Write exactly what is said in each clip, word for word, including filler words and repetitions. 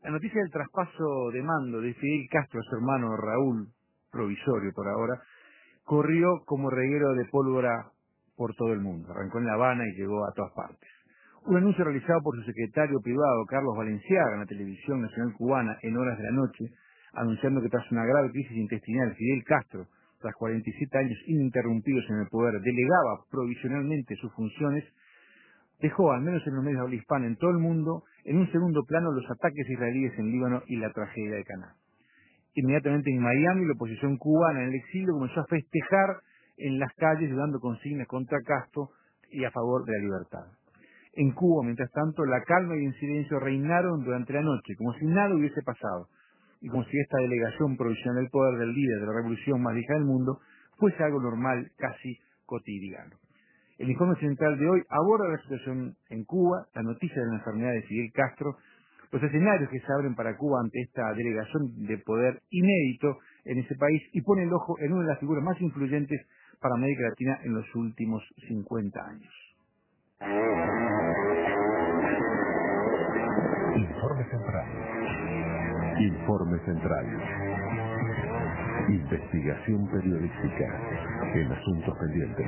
La noticia del traspaso de mando de Fidel Castro a su hermano Raúl, provisorio por ahora, corrió como reguero de pólvora por todo el mundo. Arrancó en La Habana y llegó a todas partes. Un anuncio realizado por su secretario privado, Carlos Valenciaga, en la televisión nacional cubana en horas de la noche, anunciando que tras una grave crisis intestinal, Fidel Castro, tras cuarenta y siete años ininterrumpidos en el poder, delegaba provisionalmente sus funciones, dejó, al menos en los medios de habla hispana en todo el mundo, en un segundo plano los ataques israelíes en Líbano y la tragedia de Caná. Inmediatamente en Miami, la oposición cubana en el exilio comenzó a festejar en las calles, dando consignas contra Castro y a favor de la libertad. En Cuba, mientras tanto, la calma y el silencio reinaron durante la noche, como si nada hubiese pasado, y como si esta delegación provisional del poder del líder de la revolución más vieja del mundo fuese algo normal, casi cotidiano. El informe central de hoy aborda la situación en Cuba, la noticia de la enfermedad de Fidel Castro, los escenarios que se abren para Cuba ante esta delegación de poder inédito en ese país y pone el ojo en una de las figuras más influyentes para América Latina en los últimos cincuenta años. Informe central. Informe central. Investigación periodística en asuntos pendientes.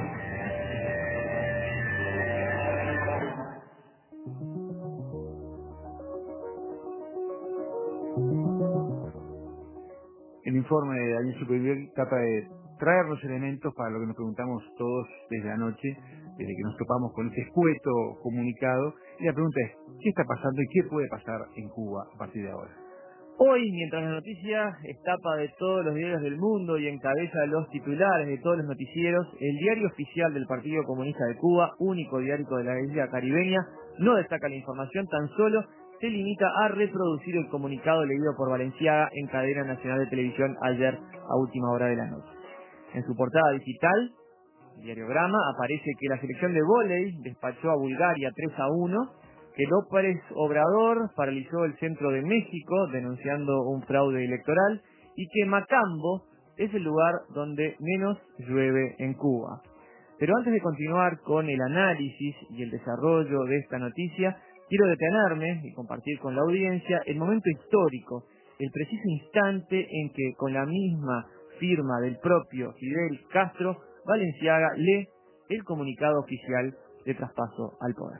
El informe de Daniel Supervivier trata de traer los elementos para lo que nos preguntamos todos desde anoche, desde que nos topamos con este escueto comunicado, y la pregunta es, ¿qué está pasando y qué puede pasar en Cuba a partir de ahora? Hoy, mientras la noticia es tapa de todos los diarios del mundo y encabeza los titulares de todos los noticieros, el diario oficial del Partido Comunista de Cuba, único diario de la isla caribeña, no destaca la información, tan solo se limita a reproducir el comunicado leído por Valenciaga en cadena nacional de televisión ayer a última hora de la noche. En su portada digital, Diariograma, aparece que la selección de vóley despachó a Bulgaria tres a uno, que López Obrador paralizó el centro de México denunciando un fraude electoral y que Macambo es el lugar donde menos llueve en Cuba. Pero antes de continuar con el análisis y el desarrollo de esta noticia, quiero detenerme y compartir con la audiencia el momento histórico, el preciso instante en que, con la misma firma del propio Fidel Castro, Valenciaga lee el comunicado oficial de traspaso al poder.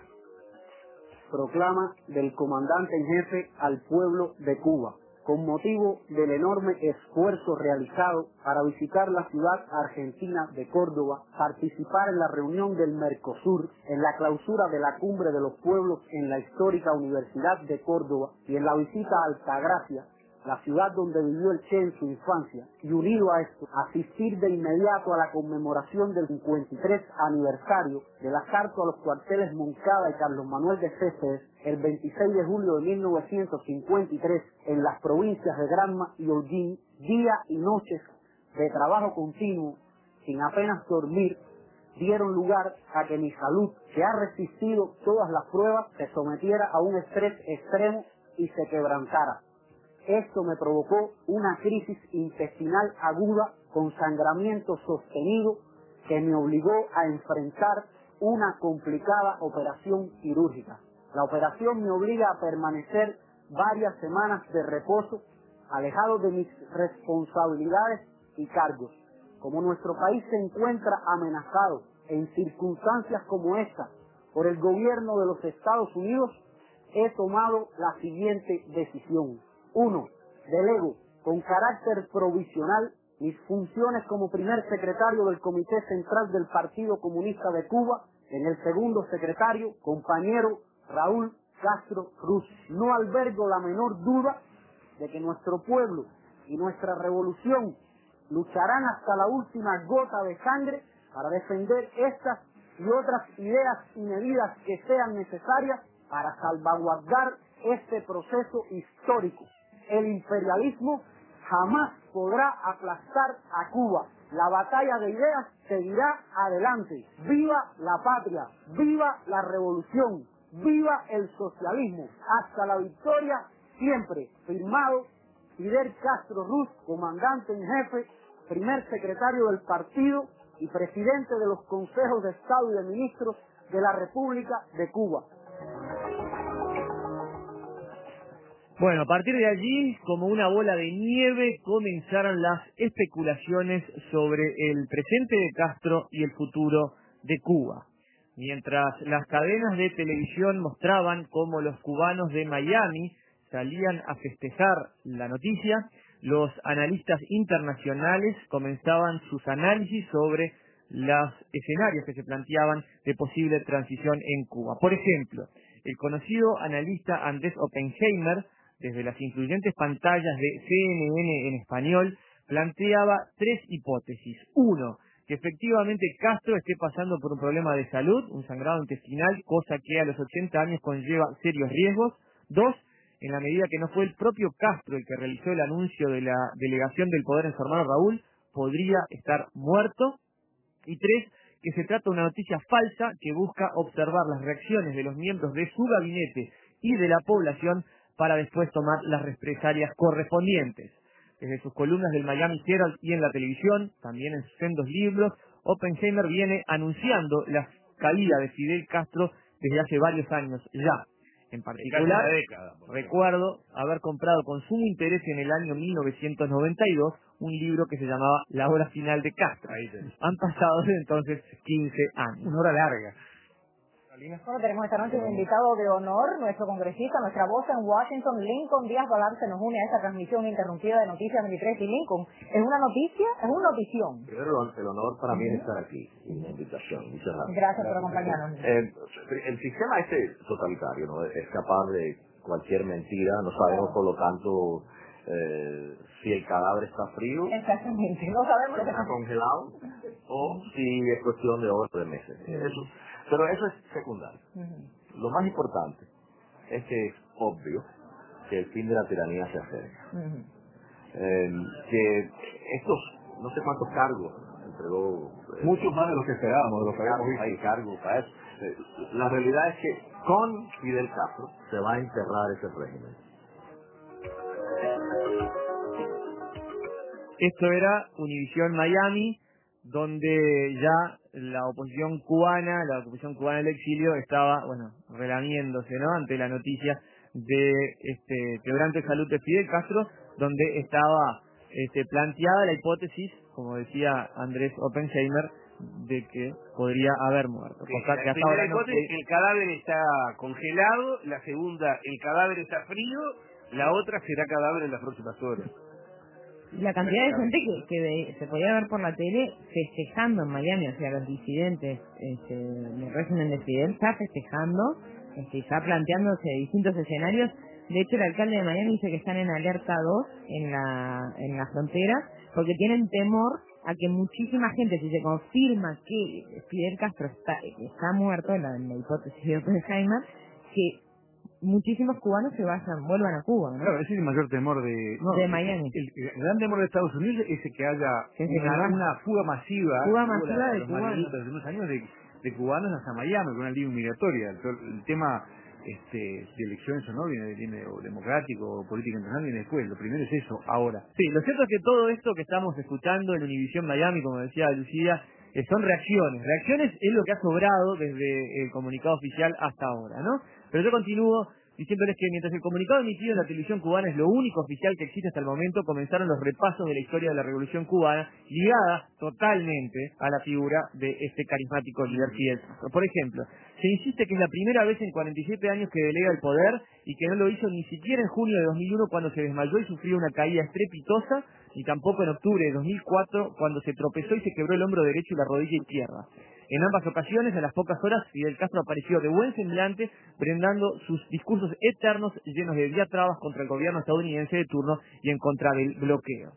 Proclama del comandante en jefe al pueblo de Cuba, con motivo del enorme esfuerzo realizado para visitar la ciudad argentina de Córdoba, participar en la reunión del Mercosur, en la clausura de la Cumbre de los Pueblos en la histórica Universidad de Córdoba y en la visita a Altagracia, la ciudad donde vivió el Che en su infancia, y unido a esto, asistir de inmediato a la conmemoración del cincuenta y tres aniversario del asalto a los cuarteles Moncada y Carlos Manuel de Céspedes el veintiséis de julio de mil novecientos cincuenta y tres en las provincias de Granma y Holguín, día y noches de trabajo continuo, sin apenas dormir, dieron lugar a que mi salud, que ha resistido todas las pruebas, se sometiera a un estrés extremo y se quebrantara. Esto me provocó una crisis intestinal aguda con sangramiento sostenido que me obligó a enfrentar una complicada operación quirúrgica. La operación me obliga a permanecer varias semanas de reposo, alejado de mis responsabilidades y cargos. Como nuestro país se encuentra amenazado en circunstancias como esta por el gobierno de los Estados Unidos, he tomado la siguiente decisión. Uno, delego con carácter provisional mis funciones como primer secretario del Comité Central del Partido Comunista de Cuba en el segundo secretario, compañero Raúl Castro Ruz. No albergo la menor duda de que nuestro pueblo y nuestra revolución lucharán hasta la última gota de sangre para defender estas y otras ideas y medidas que sean necesarias para salvaguardar este proceso histórico. El imperialismo jamás podrá aplastar a Cuba. La batalla de ideas seguirá adelante. ¡Viva la patria! ¡Viva la revolución! ¡Viva el socialismo! ¡Hasta la victoria siempre! Firmado Fidel Castro Ruz, comandante en jefe, primer secretario del partido y presidente de los consejos de Estado y de ministros de la República de Cuba. Bueno, a partir de allí, como una bola de nieve, comenzaron las especulaciones sobre el presente de Castro y el futuro de Cuba. Mientras las cadenas de televisión mostraban cómo los cubanos de Miami salían a festejar la noticia, los analistas internacionales comenzaban sus análisis sobre los escenarios que se planteaban de posible transición en Cuba. Por ejemplo, el conocido analista Andrés Oppenheimer, desde las influyentes pantallas de C N N en español, planteaba tres hipótesis. Uno, que efectivamente Castro esté pasando por un problema de salud, un sangrado intestinal, cosa que a los ochenta años conlleva serios riesgos. Dos, en la medida que no fue el propio Castro el que realizó el anuncio de la delegación del poder en su hermano Raúl, podría estar muerto. Y tres, que se trata de una noticia falsa que busca observar las reacciones de los miembros de su gabinete y de la población para después tomar las represalias correspondientes. Desde sus columnas del Miami Herald y en la televisión, también en sus sendos libros, Oppenheimer viene anunciando la caída de Fidel Castro desde hace varios años ya. En particular, década, recuerdo haber comprado con sumo interés en el año mil novecientos noventa y dos un libro que se llamaba La hora final de Castro. Han pasado desde entonces quince años. Una hora larga. Bueno, tenemos esta noche un invitado de honor, nuestro congresista, nuestra voz en Washington, Lincoln Díaz Valar, se nos une a esta transmisión interrumpida de Noticias veintitrés y Lincoln. ¿Es una noticia? ¿Es una notición? Primero, el honor para mí es estar aquí, en la invitación. Muchas gracias. Gracias por acompañarnos. Eh, el sistema este totalitario, ¿no? Es capaz de cualquier mentira, no sabemos por lo tanto eh, si el cadáver está frío, exactamente, no sabemos lo que está congelado, o si es cuestión de horas o de meses. Eso, pero eso es secundario. Uh-huh. Lo más importante es que es obvio que el fin de la tiranía se acerca. Uh-huh. eh, que estos, no sé cuántos cargos entregó, eh, muchos más de los que esperábamos, de los que habíamos visto. Hay cargos para eso. Eh, la realidad es que con Fidel Castro se va a enterrar ese régimen. Esto era Univisión Miami, donde ya la oposición cubana, la oposición cubana del exilio estaba, bueno, relamiéndose, ¿no?, ante la noticia de este quebrante de salud de Fidel Castro, donde estaba este, planteada la hipótesis, como decía Andrés Oppenheimer, de que podría haber muerto. Sí, o sea, la que hasta primera ahora no hipótesis es que el cadáver está congelado, la segunda, el cadáver está frío, la otra será cadáver en las próximas horas. La cantidad de gente que, que ve, se podía ver por la tele festejando en Miami, o sea, los disidentes este, del régimen de Fidel está festejando, este, está planteándose distintos escenarios. De hecho, el alcalde de Miami dice que están en alerta dos en la, en la frontera, porque tienen temor a que muchísima gente, si se confirma que Fidel Castro está, está muerto, en la, en la hipótesis de Oppenheimer, que muchísimos cubanos se vayan, vuelvan a Cuba, ¿no? Claro, ese es el mayor temor de, no, de Miami. El, el, el gran temor de Estados Unidos es que haya que una, una fuga masiva, fuga masiva de los cubanos de unos años de, de cubanos hasta Miami con una línea migratoria. El, el tema este, de elecciones o no viene, viene o democrático o política internacional viene después. Lo primero es eso. Ahora, sí, lo cierto es que todo esto que estamos escuchando en Univisión Miami, como decía Lucía, eh, son reacciones. Reacciones es lo que ha sobrado desde el comunicado oficial hasta ahora, ¿no? Pero yo continúo diciéndoles que mientras el comunicado emitido en la televisión cubana es lo único oficial que existe hasta el momento, comenzaron los repasos de la historia de la Revolución Cubana, ligada totalmente a la figura de este carismático líder Fidel Castro. Por ejemplo, se insiste que es la primera vez en cuarenta y siete años que delega el poder y que no lo hizo ni siquiera en junio de dos mil uno cuando se desmayó y sufrió una caída estrepitosa, ni tampoco en octubre de dos mil cuatro cuando se tropezó y se quebró el hombro derecho y la rodilla izquierda. En ambas ocasiones, a las pocas horas, Fidel Castro apareció de buen semblante, brindando sus discursos eternos llenos de diatrabas contra el gobierno estadounidense de turno y en contra del bloqueo.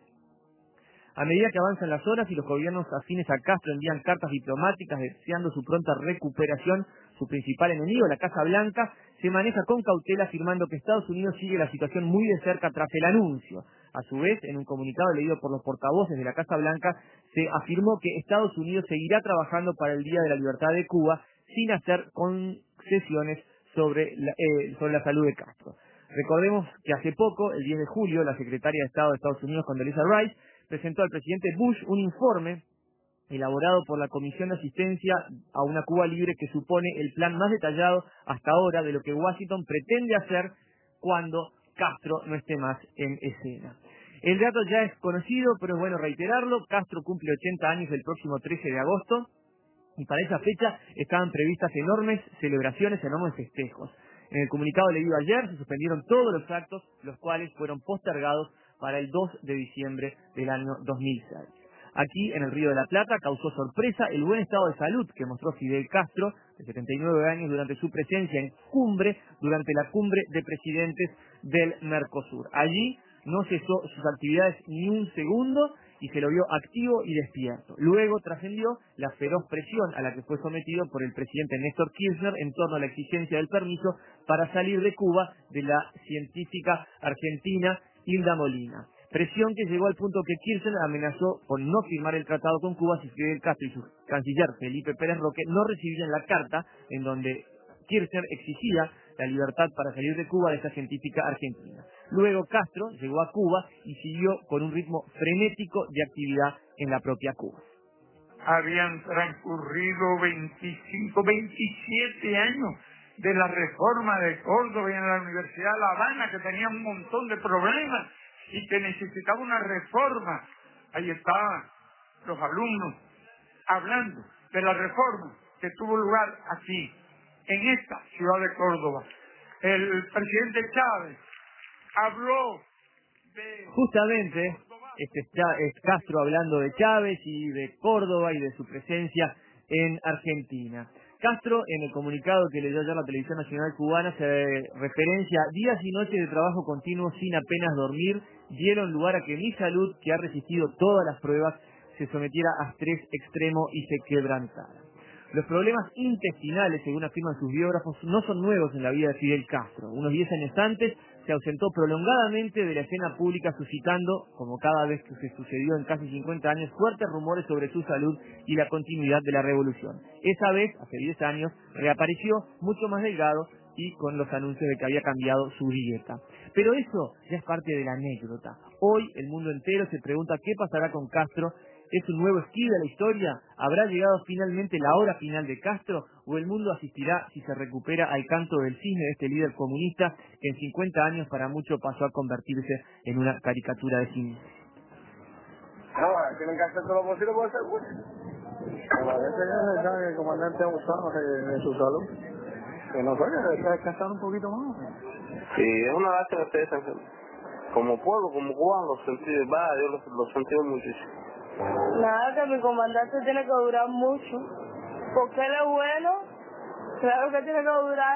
A medida que avanzan las horas y los gobiernos afines a Castro envían cartas diplomáticas deseando su pronta recuperación, su principal enemigo, la Casa Blanca, se maneja con cautela afirmando que Estados Unidos sigue la situación muy de cerca tras el anuncio. A su vez, en un comunicado leído por los portavoces de la Casa Blanca, se afirmó que Estados Unidos seguirá trabajando para el Día de la Libertad de Cuba sin hacer concesiones sobre la, eh, sobre la salud de Castro. Recordemos que hace poco, el diez de julio, la secretaria de Estado de Estados Unidos, Condoleezza Rice, presentó al presidente Bush un informe elaborado por la Comisión de Asistencia a una Cuba Libre que supone el plan más detallado hasta ahora de lo que Washington pretende hacer cuando Castro no esté más en escena. El dato ya es conocido, pero es bueno reiterarlo. Castro cumple ochenta años el próximo trece de agosto y para esa fecha estaban previstas enormes celebraciones, enormes festejos. En el comunicado leído ayer se suspendieron todos los actos, los cuales fueron postergados para el dos de diciembre del año dos mil seis. Aquí, en el Río de la Plata, causó sorpresa el buen estado de salud que mostró Fidel Castro, de setenta y nueve años, durante su presencia en cumbre, durante la cumbre de presidentes del Mercosur. Allí no cesó sus actividades ni un segundo y se lo vio activo y despierto. Luego trascendió la feroz presión a la que fue sometido por el presidente Néstor Kirchner en torno a la exigencia del permiso para salir de Cuba de la científica argentina Hilda Molina. Presión que llegó al punto que Kirchner amenazó con no firmar el tratado con Cuba si Fidel Castro y su canciller Felipe Pérez Roque no recibían la carta en donde Kirchner exigía la libertad para salir de Cuba de esta científica argentina. Luego Castro llegó a Cuba y siguió con un ritmo frenético de actividad en la propia Cuba. Habían transcurrido veinticinco, veintisiete años de la reforma de Córdoba y en la Universidad de La Habana, que tenía un montón de problemas y que necesitaba una reforma. Ahí estaban los alumnos hablando de la reforma que tuvo lugar aquí, en esta ciudad de Córdoba. El presidente Chávez habló de... Justamente, este es Castro hablando de Chávez y de Córdoba y de su presencia en Argentina. Castro, en el comunicado que leyó ayer la Televisión Nacional Cubana, se referencia días y noches de trabajo continuo sin apenas dormir, dieron lugar a que mi salud, que ha resistido todas las pruebas, se sometiera a estrés extremo y se quebrantara. Los problemas intestinales, según afirman sus biógrafos, no son nuevos en la vida de Fidel Castro. Unos diez años antes se ausentó prolongadamente de la escena pública, suscitando, como cada vez que se sucedió en casi cincuenta años, fuertes rumores sobre su salud y la continuidad de la revolución. Esa vez, hace diez años, reapareció mucho más delgado y con los anuncios de que había cambiado su dieta. Pero eso ya es parte de la anécdota. Hoy el mundo entero se pregunta qué pasará con Castro. ¿Es un nuevo esquí de la historia? ¿Habrá llegado finalmente la hora final de Castro? ¿O el mundo asistirá, si se recupera, al canto del cisne de este líder comunista que en cincuenta años para mucho pasó a convertirse en una caricatura de sí mismo? No, tienen que hacer todo lo posible por ser bueno. Como a veces ya sabe que el comandante ha abusado de, de su salud. Que no sé, que hay que descansar un poquito más. Sí, es una lástima que ustedes como pueblo, como cubano, los sentí, va, yo los, los sentí muchísimo. Nada, que mi comandante tiene que durar mucho. Porque él es bueno, claro que tiene que durar.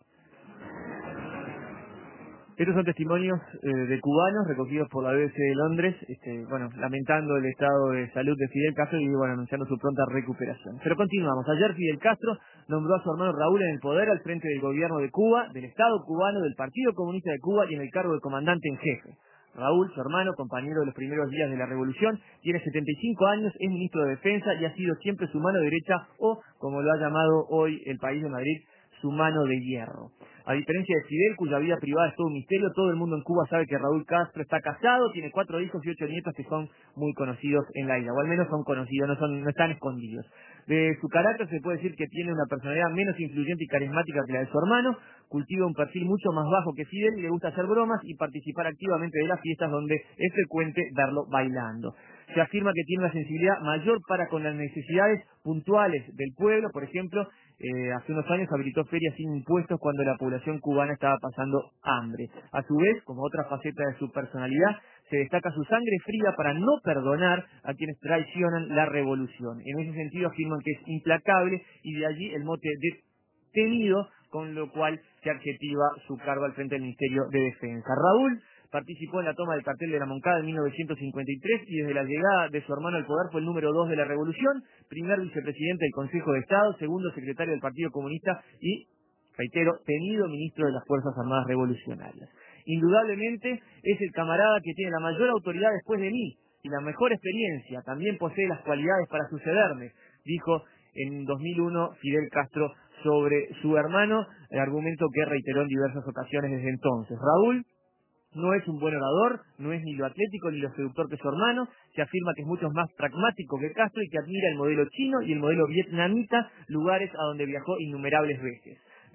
Estos son testimonios eh, de cubanos recogidos por la B B C de Londres, este, bueno, lamentando el estado de salud de Fidel Castro y bueno, anunciando su pronta recuperación. Pero continuamos. Ayer Fidel Castro nombró a su hermano Raúl en el poder al frente del gobierno de Cuba, del Estado cubano, del Partido Comunista de Cuba y en el cargo de comandante en jefe. Raúl, su hermano, compañero de los primeros días de la revolución, tiene setenta y cinco años, es ministro de Defensa y ha sido siempre su mano derecha o, como lo ha llamado hoy el País de Madrid, su mano de hierro. A diferencia de Fidel, cuya vida privada es todo un misterio, todo el mundo en Cuba sabe que Raúl Castro está casado, tiene cuatro hijos y ocho nietos que son muy conocidos en la isla, o al menos son conocidos, no, son, no están escondidos. De su carácter se puede decir que tiene una personalidad menos influyente y carismática que la de su hermano, cultiva un perfil mucho más bajo que Fidel y le gusta hacer bromas y participar activamente de las fiestas donde es frecuente verlo bailando. Se afirma que tiene una sensibilidad mayor para con las necesidades puntuales del pueblo. Por ejemplo, eh, hace unos años habilitó ferias sin impuestos cuando la población cubana estaba pasando hambre. A su vez, como otra faceta de su personalidad, se destaca su sangre fría para no perdonar a quienes traicionan la revolución. En ese sentido afirman que es implacable y de allí el mote de temido, con lo cual se adjetiva su cargo al frente del Ministerio de Defensa. Raúl participó en la toma del cartel de la Moncada en mil novecientos cincuenta y tres y desde la llegada de su hermano al poder fue el número dos de la revolución, primer vicepresidente del Consejo de Estado, segundo secretario del Partido Comunista y, reitero, tenido ministro de las Fuerzas Armadas Revolucionarias. Indudablemente es el camarada que tiene la mayor autoridad después de mí y la mejor experiencia, también posee las cualidades para sucederme, dijo en dos mil uno Fidel Castro sobre su hermano, el argumento que reiteró en diversas ocasiones desde entonces. Raúl no es un buen orador, no es ni lo atlético ni lo seductor que su hermano, se afirma que es mucho más pragmático que Castro y que admira el modelo chino y el modelo vietnamita, lugares a donde viajó innumerables veces.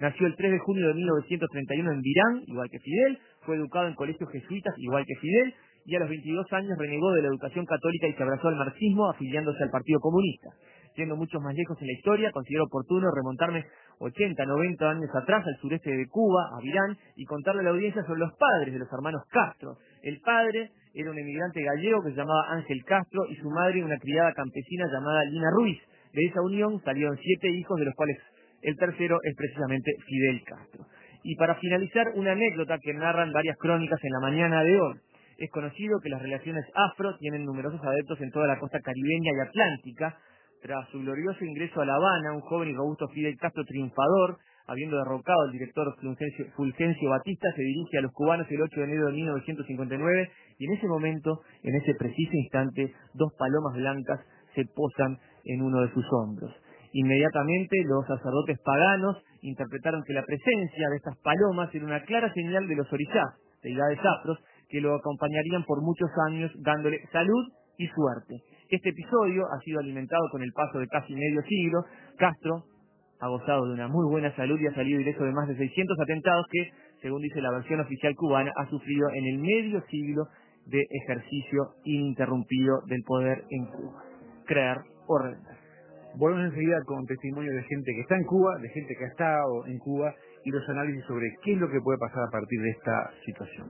Nació el tres de junio de mil novecientos treinta y uno en Virán, igual que Fidel, fue educado en colegios jesuitas, igual que Fidel, y a los veintidós años renegó de la educación católica y se abrazó al marxismo, afiliándose al Partido Comunista. Siendo muchos más lejos en la historia, considero oportuno remontarme ochenta, noventa años atrás al sureste de Cuba, a Virán, y contarle a la audiencia sobre los padres de los hermanos Castro. El padre era un emigrante gallego que se llamaba Ángel Castro y su madre una criada campesina llamada Lina Ruiz. De esa unión salieron siete hijos, de los cuales el tercero es precisamente Fidel Castro. Y para finalizar, una anécdota que narran varias crónicas en la mañana de hoy. Es conocido que las relaciones afro tienen numerosos adeptos en toda la costa caribeña y atlántica. Tras su glorioso ingreso a La Habana, un joven y robusto Fidel Castro triunfador, habiendo derrocado al director Fulgencio, Fulgencio Batista, se dirige a los cubanos el ocho de enero de mil novecientos cincuenta y nueve, y en ese momento, en ese preciso instante, dos palomas blancas se posan en uno de sus hombros. Inmediatamente los sacerdotes paganos interpretaron que la presencia de estas palomas era una clara señal de los orishás, deidades afros, que lo acompañarían por muchos años dándole salud y suerte. Este episodio ha sido alimentado con el paso de casi medio siglo. Castro ha gozado de una muy buena salud y ha salido ileso de más de seiscientos atentados que, según dice la versión oficial cubana, ha sufrido en el medio siglo de ejercicio ininterrumpido del poder en Cuba. Creer o reventar. Volvemos enseguida con testimonios de gente que está en Cuba, de gente que ha estado en Cuba y los análisis sobre qué es lo que puede pasar a partir de esta situación.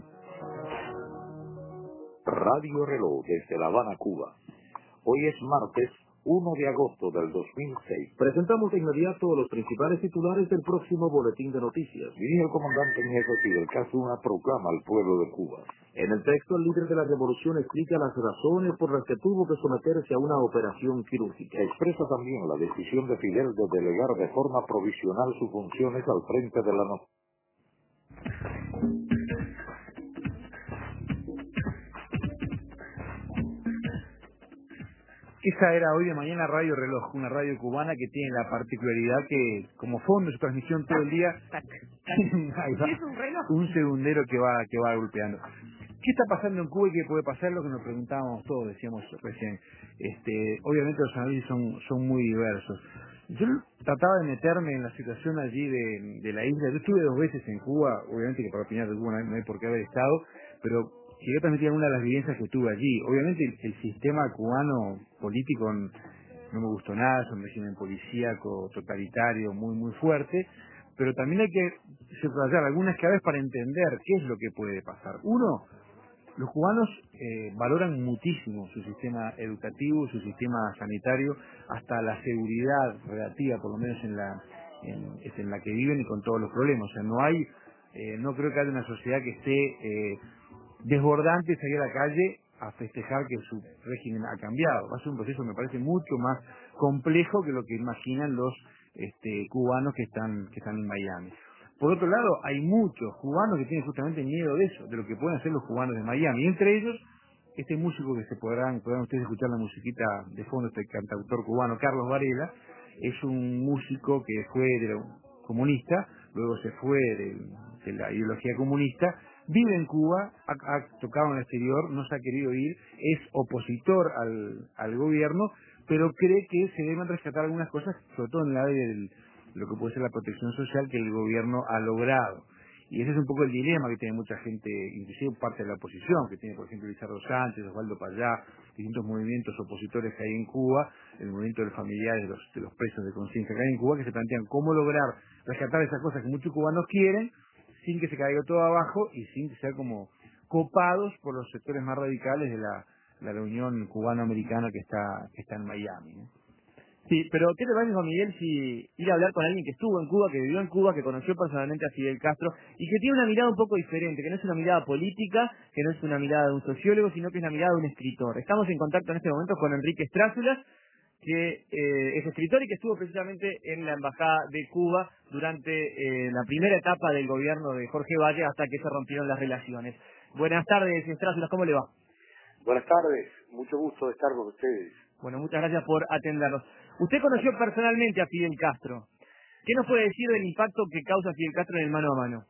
Radio Reloj desde La Habana, Cuba. Hoy es martes uno de agosto del dos mil seis. Presentamos de inmediato los principales titulares del próximo boletín de noticias. Dirige el comandante en jefe Fidel Castro una proclama al pueblo de Cuba. En el texto, el líder de la revolución explica las razones por las que tuvo que someterse a una operación quirúrgica. Expresa también la decisión de Fidel de delegar de forma provisional sus funciones al frente de la nación. Esa era Hoy de Mañana Radio Reloj, una radio cubana que tiene la particularidad que, como fondo de su transmisión todo el día, ahí va, un segundero que va que va golpeando. ¿Qué está pasando en Cuba y qué puede pasar? Lo que nos preguntábamos todos, decíamos recién. Este, obviamente los análisis son, son muy diversos. Yo trataba de meterme en la situación allí de, de la isla. Yo estuve dos veces en Cuba, obviamente que para opinar de Cuba no hay, no hay por qué haber estado, pero quería transmitir alguna de las vivencias que tuve allí. Obviamente el, el sistema cubano político no me gustó nada, es un régimen policíaco, totalitario, muy muy fuerte, pero también hay que subrayar algunas claves para entender qué es lo que puede pasar. Uno, los cubanos eh, valoran muchísimo su sistema educativo, su sistema sanitario, hasta la seguridad relativa, por lo menos en la en, es en la que viven y con todos los problemas. O sea, no hay, eh, no creo que haya una sociedad que esté eh, desbordante salir a la calle a festejar que su régimen ha cambiado. Va a ser un proceso, me parece, mucho más complejo que lo que imaginan los este, cubanos que están que están en Miami. Por otro lado, hay muchos cubanos que tienen justamente miedo de eso, de lo que pueden hacer los cubanos de Miami. Y entre ellos, este músico que se podrán, podrán ustedes escuchar la musiquita de fondo, este cantautor cubano, Carlos Varela, es un músico que fue de la comunista, luego se fue de, de la ideología comunista, vive en Cuba, ha, ha tocado en el exterior, no se ha querido ir, es opositor al, al gobierno, pero cree que se deben rescatar algunas cosas, sobre todo en el área de lo que puede ser la protección social que el gobierno ha logrado. Y ese es un poco el dilema que tiene mucha gente, inclusive parte de la oposición, que tiene, por ejemplo, Lizardo Sánchez, Osvaldo Payá, distintos movimientos opositores que hay en Cuba, el movimiento de los familiares de los, de los presos de conciencia que hay en Cuba, que se plantean cómo lograr rescatar esas cosas que muchos cubanos quieren, sin que se caiga todo abajo y sin que sea como copados por los sectores más radicales de la, la reunión cubano-americana que está, que está en Miami, ¿no? Sí, pero ¿qué te parece, Juan Miguel, si ir a hablar con alguien que estuvo en Cuba, que vivió en Cuba, que conoció personalmente a Fidel Castro y que tiene una mirada un poco diferente, que no es una mirada política, que no es una mirada de un sociólogo, sino que es la mirada de un escritor? Estamos en contacto en este momento con Enrique Strázulas, que eh, es escritor y que estuvo precisamente en la Embajada de Cuba durante eh, la primera etapa del gobierno de Jorge Valle hasta que se rompieron las relaciones. Buenas tardes, Strázulas, ¿cómo le va? Buenas tardes, mucho gusto de estar con ustedes. Bueno, muchas gracias por atendernos. Usted conoció personalmente a Fidel Castro. ¿Qué nos puede decir del impacto que causa Fidel Castro en el mano a mano?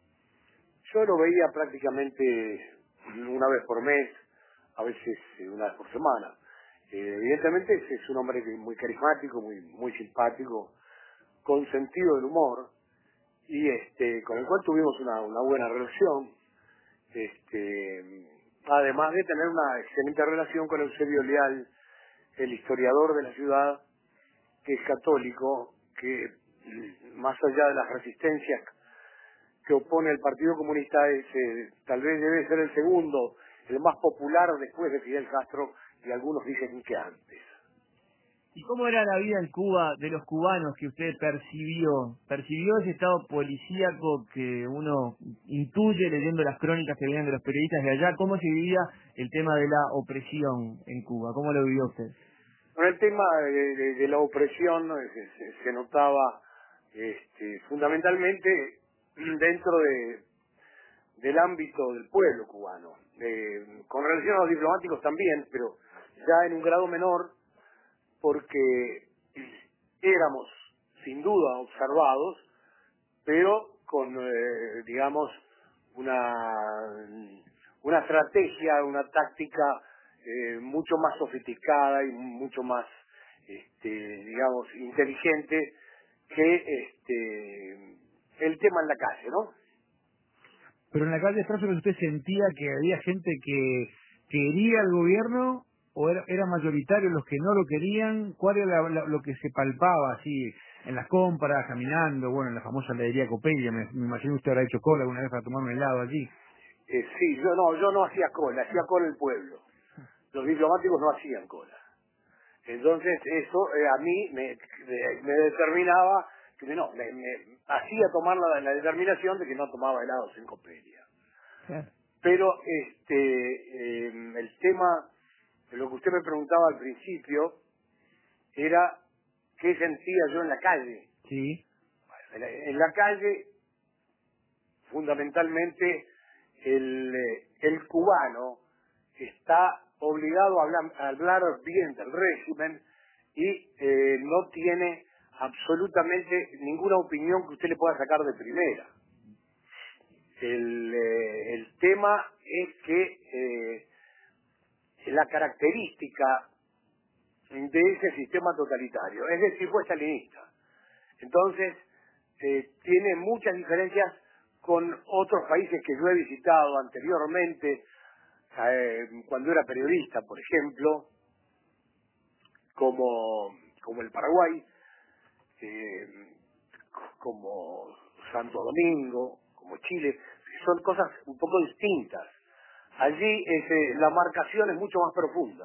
Yo lo veía prácticamente una vez por mes, a veces una vez por semana. Eh, evidentemente es un hombre muy carismático, muy muy simpático, con sentido del humor, y este con el cual tuvimos una, una buena relación, este además de tener una excelente relación con Eusebio Leal, el historiador de la ciudad, que es católico, que más allá de las resistencias que opone el Partido Comunista, es, eh, tal vez debe ser el segundo, el más popular después de Fidel Castro, y algunos dicen que antes. ¿Y cómo era la vida en Cuba de los cubanos que usted percibió? ¿Percibió ese estado policíaco que uno intuye leyendo las crónicas que vienen de los periodistas de allá? ¿Cómo se vivía el tema de la opresión en Cuba? ¿Cómo lo vivió usted? Bueno, el tema de, de, de la opresión se, se, se notaba este, fundamentalmente dentro de, del ámbito del pueblo cubano, eh, con relación a los diplomáticos también, pero ya en un grado menor, porque éramos sin duda observados, pero con, eh, digamos, una, una estrategia, una táctica eh, mucho más sofisticada y mucho más, este, digamos, inteligente que este, el tema en la calle, ¿no? Pero en la calle, Estrasura, ¿usted sentía que había gente que quería al gobierno o era, era mayoritario los que no lo querían? ¿Cuál era la, la, lo que se palpaba así en las compras, caminando, bueno, en la famosa heladería Copelia? Me, me imagino que usted habrá hecho cola alguna vez para tomar un helado allí. Eh, sí, yo no, yo no hacía cola, hacía cola el pueblo. Los diplomáticos no hacían cola. Entonces eso eh, a mí me, me, me determinaba, que no, me, me hacía tomar la, la determinación de que no tomaba helados en Copelia. Sí. Pero este eh, el tema, lo que usted me preguntaba al principio, era qué sentía yo en la calle. Sí. En la, en la calle, fundamentalmente, el, el cubano está obligado a hablar, a hablar bien del régimen y eh, no tiene absolutamente ninguna opinión que usted le pueda sacar de primera. El, eh, el tema es que eh, la característica de ese sistema totalitario, es decir, fue stalinista. Entonces, eh, tiene muchas diferencias con otros países que yo he visitado anteriormente, eh, cuando era periodista, por ejemplo, como, como el Paraguay, eh, como Santo Domingo, como Chile, son cosas un poco distintas. Allí es, eh, la marcación es mucho más profunda.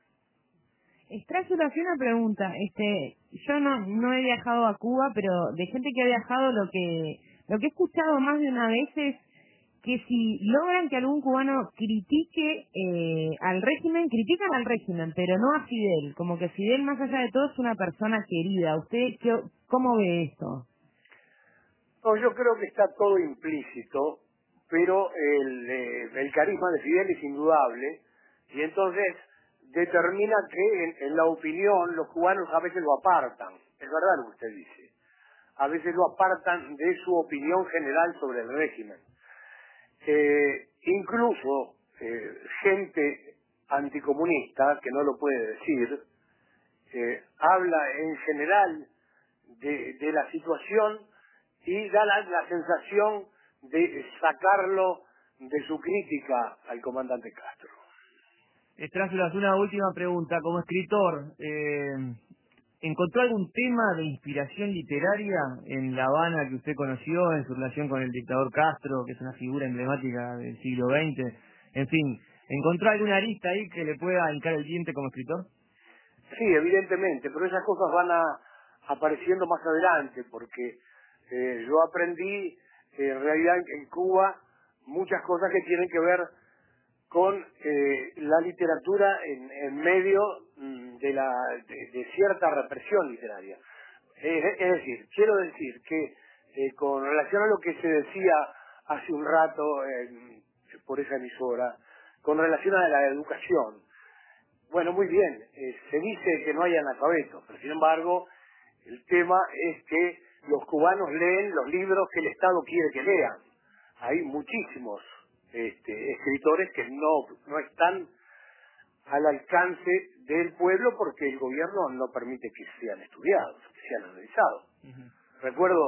Estrasura, hacía una pregunta. Este, yo no no he viajado a Cuba, pero de gente que ha viajado, lo que lo que he escuchado más de una vez es que si logran que algún cubano critique eh, al régimen, critican al régimen, pero no a Fidel. Como que Fidel, más allá de todo, es una persona querida. ¿Usted qué, cómo ve esto? No, yo creo que está todo implícito, pero el, eh, el carisma de Fidel es indudable, y entonces determina que en, en la opinión los cubanos a veces lo apartan. Es verdad lo que usted dice. A veces lo apartan de su opinión general sobre el régimen. Eh, incluso eh, gente anticomunista, que no lo puede decir, eh, habla en general de, de la situación y da la, la sensación de sacarlo de su crítica al comandante Castro. Estrázulas, una última pregunta. Como escritor, eh, ¿encontró algún tema de inspiración literaria en La Habana que usted conoció, en su relación con el dictador Castro, que es una figura emblemática del siglo veinte? En fin, ¿encontró alguna arista ahí que le pueda hincar el diente como escritor? Sí, evidentemente, pero esas cosas van a, apareciendo más adelante, porque eh, yo aprendí eh, en realidad en Cuba muchas cosas que tienen que ver con eh, la literatura en, en medio mm, de, la, de, de cierta represión literaria. Es, es decir, quiero decir que eh, con relación a lo que se decía hace un rato eh, por esa emisora, con relación a la educación, bueno, muy bien, eh, se dice que no hay analfabetos, pero sin embargo, el tema es que los cubanos leen los libros que el Estado quiere que lean. Hay muchísimos este, escritores que no, no están al alcance del pueblo porque el gobierno no permite que sean estudiados, que sean analizados. Uh-huh. Recuerdo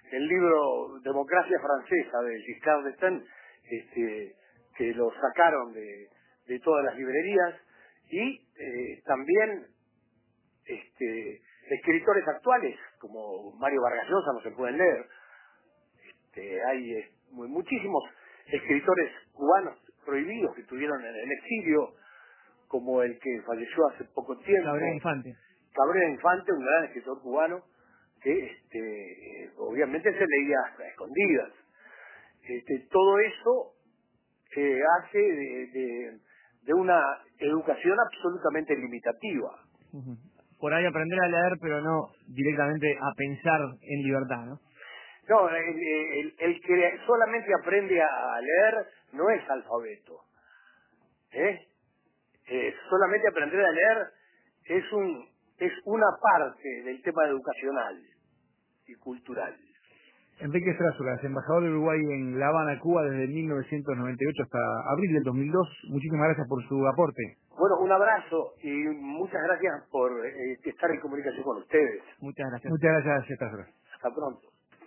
el libro Democracia Francesa de Giscard d'Estaing, este, que lo sacaron de, de todas las librerías, y eh, también este, escritores actuales, como Mario Vargas Llosa, no se pueden leer. Este, hay eh, muchísimos escritores cubanos prohibidos que estuvieron en el exilio, como el que falleció hace poco tiempo. Cabrera Infante. Cabrera Infante, un gran escritor cubano, que este, obviamente se leía a escondidas. Este, todo eso eh, hace de, de, de una educación absolutamente limitativa. Uh-huh. Por ahí aprender a leer, pero no directamente a pensar en libertad, ¿no? No, el, el, el que solamente aprende a leer no es alfabeto. ¿Eh? Eh, solamente aprender a leer es un es una parte del tema educacional y cultural. Enrique Strázulas, embajador de Uruguay en La Habana, Cuba, desde mil novecientos noventa y ocho hasta abril del dos mil dos. Muchísimas gracias por su aporte. Bueno, un abrazo y muchas gracias por eh, estar en comunicación con ustedes. Muchas gracias. Muchas gracias, Strázulas. Hasta pronto.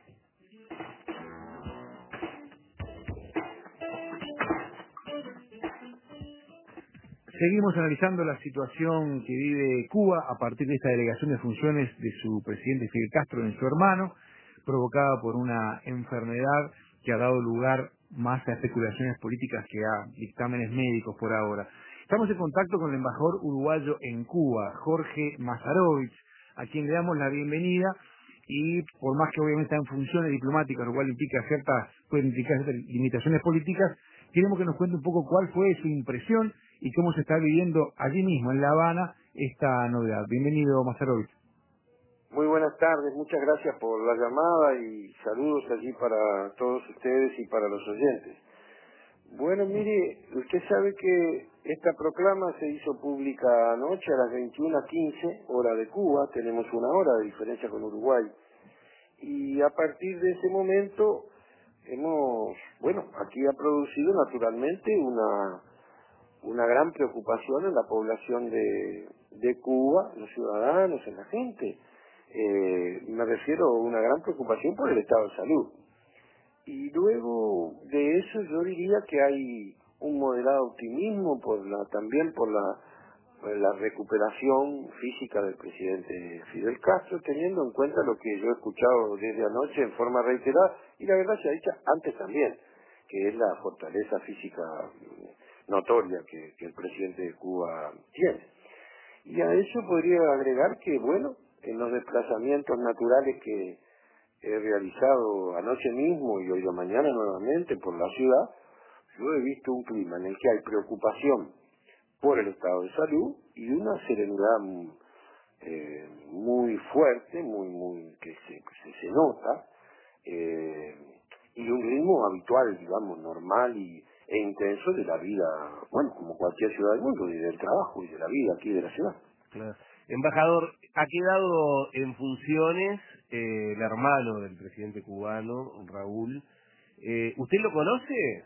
Seguimos analizando la situación que vive Cuba a partir de esta delegación de funciones de su presidente Fidel Castro en su hermano, provocada por una enfermedad que ha dado lugar más a especulaciones políticas que a dictámenes médicos por ahora. Estamos en contacto con el embajador uruguayo en Cuba, Jorge Mazarovich, a quien le damos la bienvenida, y por más que obviamente está en funciones diplomáticas, lo cual implica ciertas, pueden implicar ciertas limitaciones políticas, queremos que nos cuente un poco cuál fue su impresión y cómo se está viviendo allí mismo, en La Habana, esta novedad. Bienvenido, Mazarovich. Muy buenas tardes, muchas gracias por la llamada y saludos allí para todos ustedes y para los oyentes. Bueno, mire, usted sabe que esta proclama se hizo pública anoche a las veintiuna quince, hora de Cuba, tenemos una hora de diferencia con Uruguay, y a partir de ese momento hemos, bueno, aquí ha producido naturalmente una una gran preocupación en la población de, de Cuba, en los ciudadanos, en la gente. Eh, me refiero a una gran preocupación por el estado de salud. Y luego de eso yo diría que hay un moderado optimismo por la, también por la, por la recuperación física del presidente Fidel Castro, teniendo en cuenta lo que yo he escuchado desde anoche en forma reiterada, y la verdad se ha dicho antes también, que es la fortaleza física notoria que, que el presidente de Cuba tiene. Y a eso podría agregar que, bueno, en los desplazamientos naturales que he realizado anoche mismo y hoy de mañana nuevamente por la ciudad, yo he visto un clima en el que hay preocupación por el estado de salud y una serenidad eh, muy fuerte, muy muy que se, que se nota, eh, y un ritmo habitual, digamos, normal y e intenso de la vida, bueno, como cualquier ciudad del mundo, y del trabajo y de la vida aquí de la ciudad. Claro. Embajador, ha quedado en funciones eh, el hermano del presidente cubano, Raúl. Eh, ¿Usted lo conoce?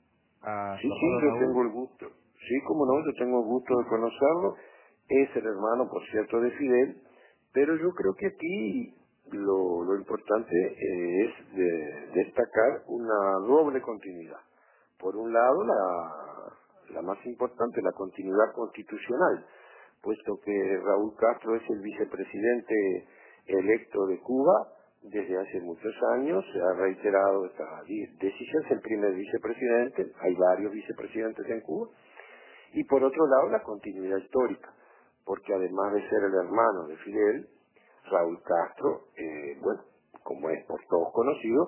A sí, sí, yo Raúl? tengo el gusto. Sí, como no, yo tengo el gusto de conocerlo. Es el hermano, por cierto, de Fidel, pero yo creo que aquí lo, lo importante eh, es de destacar una doble continuidad. Por un lado, la, la más importante, la continuidad constitucional, puesto que Raúl Castro es el vicepresidente electo de Cuba desde hace muchos años, se ha reiterado esta decisión, es el primer vicepresidente, hay varios vicepresidentes en Cuba, y por otro lado la continuidad histórica, porque además de ser el hermano de Fidel, Raúl Castro, eh, bueno, como es por todos conocido,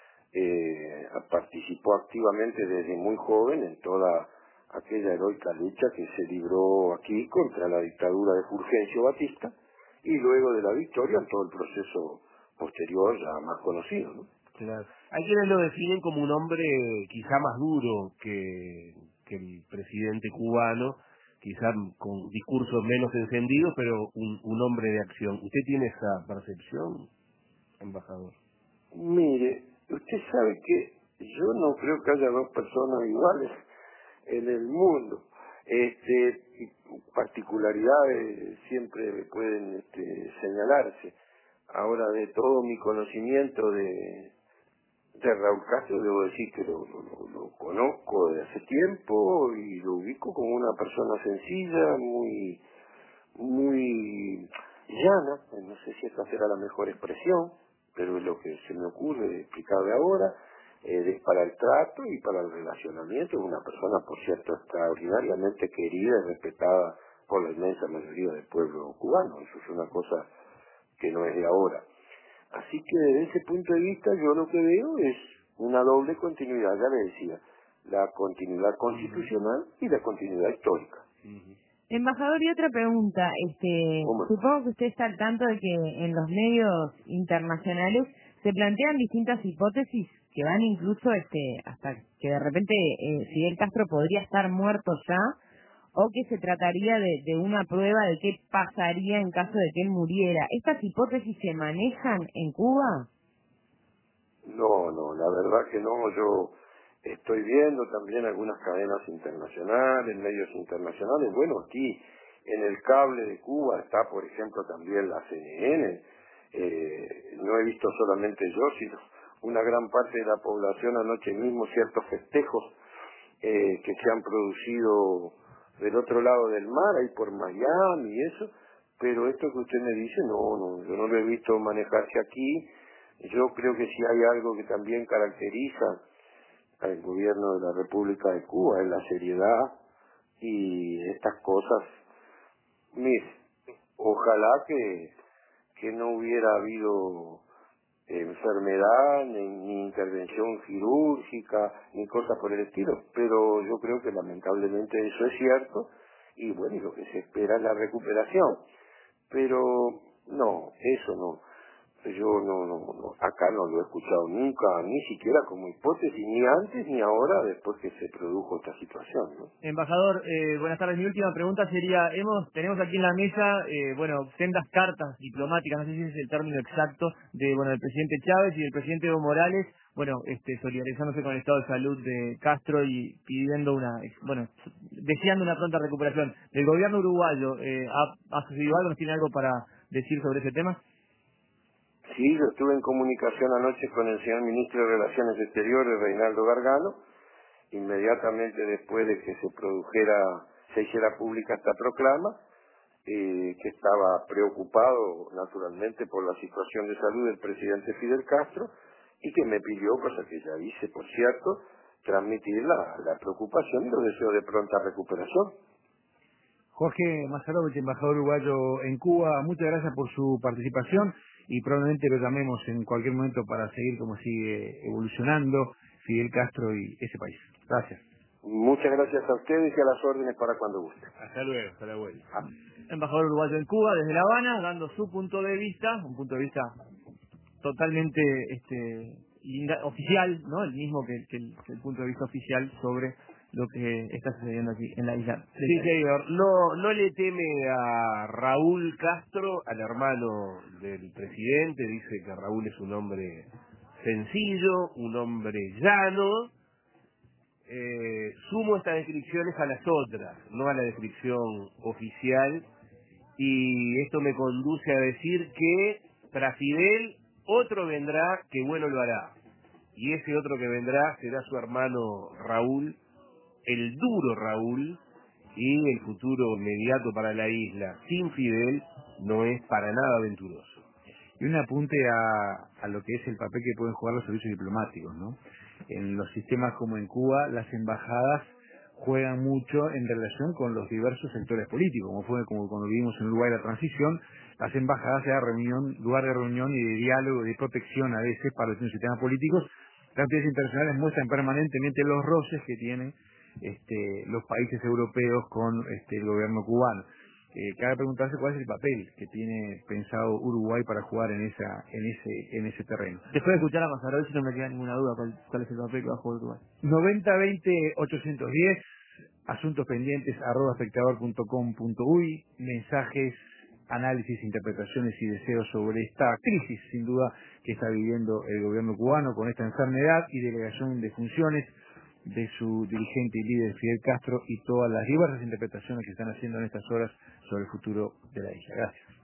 eh, participó activamente desde muy joven en toda aquella heroica lucha que se libró aquí contra la dictadura de Fulgencio Batista y luego de la victoria en todo el proceso posterior ya más conocido, ¿no? Claro. Hay quienes lo definen como un hombre quizá más duro que, que el presidente cubano, quizá con discursos menos encendidos, pero un, un hombre de acción. ¿Usted tiene esa percepción, embajador? Mire, usted sabe que yo no creo que haya dos personas iguales en el mundo. Este, particularidades siempre pueden este, señalarse. Ahora, de todo mi conocimiento de, de Raúl Castro, debo decir que lo, lo, lo, lo conozco de hace tiempo y lo ubico como una persona sencilla, muy, muy llana, no sé si esta será la mejor expresión, pero es lo que se me ocurre explicar de ahora, eh, para el trato y para el relacionamiento. Es una persona, por cierto, extraordinariamente querida y respetada por la inmensa mayoría del pueblo cubano. Eso es una cosa que no es de ahora. Así que desde ese punto de vista yo lo que veo es una doble continuidad, ya le decía, la continuidad constitucional y la continuidad histórica. Embajador, y otra pregunta, este, supongo que usted está al tanto de que en los medios internacionales se plantean distintas hipótesis que van incluso este, hasta que de repente eh, Fidel Castro podría estar muerto ya, o que se trataría de, de una prueba de qué pasaría en caso de que él muriera. ¿Estas hipótesis se manejan en Cuba? No, no, la verdad que no. Yo estoy viendo también algunas cadenas internacionales, medios internacionales. Bueno, aquí en el cable de Cuba está, por ejemplo, también la C N N. Eh, no he visto solamente yo, sino una gran parte de la población anoche mismo, ciertos festejos eh, que se han producido del otro lado del mar, ahí por Miami y eso, pero esto que usted me dice, no, no, yo no lo he visto manejarse aquí. Yo creo que si hay algo que también caracteriza al gobierno de la República de Cuba es la seriedad y estas cosas. Mire, ojalá que, que no hubiera habido enfermedad, ni, ni intervención quirúrgica, ni cosas por el estilo, pero yo creo que lamentablemente eso es cierto, y bueno, y lo que se espera es la recuperación, pero no, eso no, yo no, no, no, acá no lo he escuchado nunca, ni siquiera como hipótesis, ni antes ni ahora, después que se produjo esta situación, ¿no? Embajador, eh, buenas tardes. Mi última pregunta sería, hemos tenemos aquí en la mesa, eh, bueno, sendas cartas diplomáticas, no sé si es el término exacto, de bueno del presidente Chávez y del presidente Evo Morales, bueno, este, solidarizándose con el estado de salud de Castro y pidiendo una, bueno, deseando una pronta recuperación. ¿Del gobierno uruguayo eh, ha, ha sucedido algo? ¿Nos tiene algo para decir sobre ese tema? Sí, yo estuve en comunicación anoche con el señor ministro de Relaciones Exteriores, Reinaldo Gargano, inmediatamente después de que se produjera, se hiciera pública esta proclama, eh, que estaba preocupado naturalmente por la situación de salud del presidente Fidel Castro y que me pidió, cosa que ya hice por cierto, transmitir la, la preocupación y los deseos de pronta recuperación. Jorge Mazarovich, embajador uruguayo en Cuba, muchas gracias por su participación y probablemente lo llamemos en cualquier momento para seguir cómo sigue evolucionando Fidel Castro y ese país. Gracias. Muchas gracias a ustedes y a las órdenes para cuando guste. Hasta luego, hasta la vuelta. Ah. Embajador uruguayo en Cuba, desde La Habana, dando su punto de vista, un punto de vista totalmente este oficial, ¿no? El mismo que, que, el, que el punto de vista oficial sobre lo que está sucediendo aquí en la isla. Sí, señor. No, no le teme a Raúl Castro, al hermano del presidente. Dice que Raúl es un hombre sencillo, un hombre llano. Eh, sumo estas descripciones a las otras, no a la descripción oficial, y esto me conduce a decir que tras Fidel otro vendrá que bueno lo hará, y ese otro que vendrá será su hermano Raúl, el duro Raúl, y el futuro inmediato para la isla sin Fidel no es para nada aventuroso. Y un apunte a, a lo que es el papel que pueden jugar los servicios diplomáticos, ¿no? En los sistemas como en Cuba, las embajadas juegan mucho en relación con los diversos sectores políticos, como fue como cuando vivimos en Uruguay la transición, las embajadas eran reunión, lugar de reunión y de diálogo, de protección a veces para los sistemas políticos. Las entidades internacionales muestran permanentemente los roces que tienen este, los países europeos con este, el gobierno cubano. Eh, cabe preguntarse cuál es el papel que tiene pensado Uruguay para jugar en esa en ese en ese terreno. Después de escuchar a Mazarovich no me queda ninguna duda cuál, cuál es el papel que va a jugar Uruguay. noventa veinte ochocientos diez, asuntos pendientes arroba espectador punto com punto uy, mensajes, análisis, interpretaciones y deseos sobre esta crisis sin duda que está viviendo el gobierno cubano con esta enfermedad y delegación de funciones de su dirigente y líder Fidel Castro y todas las diversas interpretaciones que están haciendo en estas horas sobre el futuro de la isla. Gracias.